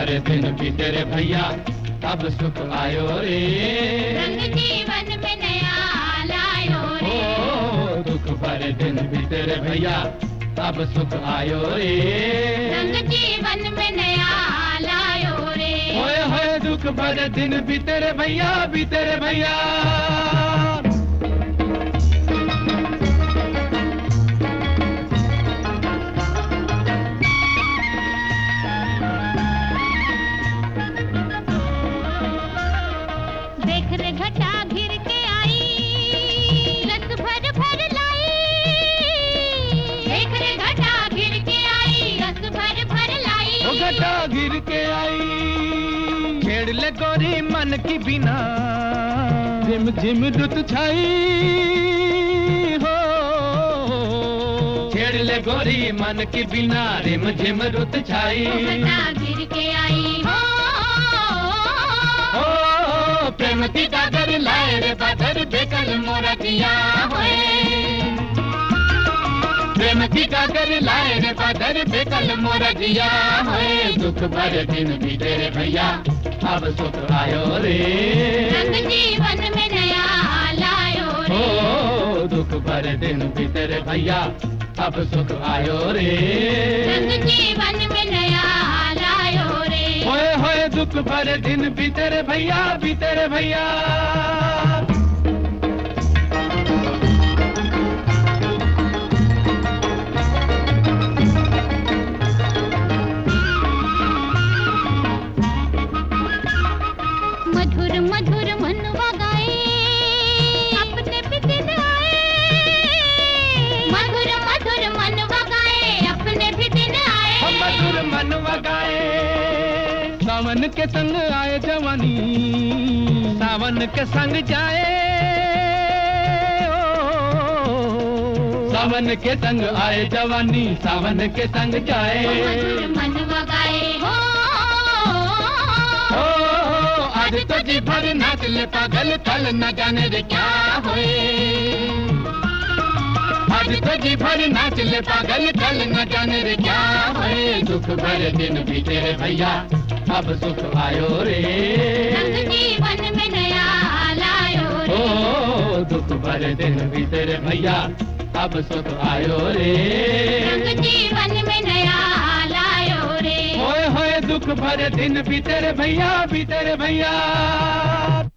भरे दिन बीते रे भैया, अब सुख आयो रे। रंग जीवन में नया लायो रे। दुख भरे दिन बीते रे भैया, अब सुख आयो रे। रंग जीवन में नया लायो रे। होए दुख भरे दिन बीते रे भैया, बीते रे भैया। देख रे घटा घिर के आई, रस भर भर लाई। देख रे घटा घिर के आई, रस भर भर लाई। ओ घटा गिर के आई, छेड़ ले गोरी मन की बिना, झिम झिम रुत छाई हो। छेड़ ले गोरी मन की बिना, रिम झिम रुत छाई। घटा गिर के आई हो। प्रेम की डागर लाए रे बादर, बेकल मोरा जिया होए। प्रेम की डागर लाए रे बादर, बेकल मोरा जिया होए। दुख भरे दिन बीते रे भैया, अब सुख आयो रे। रंग जीवन में नया लायो रे। दुख भरे दिन बीते रे भैया, अब सुख आयो रे। रंग जीवन में नया लायो रे। होए दुख भरे दिन बीते रे भैया, बीते रे भैया। मधुर मधुर मनवा गाए, अपने भी दिन आए। मधुर मधुर मनवा गाए, अपने भी दिन आए। मधुर मनवा गाए, सावन के संग आए जवानी, सावन के संग जाए। सावन के संग आए जवानी, सावन के संग जाए। मधुर मनवा गाए हो। आज तो जी भर नाच ले पागल, कल न जाने रे क्या होए। आज तो जी भर नाच ले पागल, कल न जाने रे क्या होए। दुख भरे दिन बीते रे भैया, अब सुख आयो रे। रंग जीवन में नया लायो रे। दुख भरे दिन बीते रे भैया, अब सुख आयो रे। रंग जीवन में नया लायो रे। होए दुख भरे दिन बीते रे भैया, बीते रे भैया।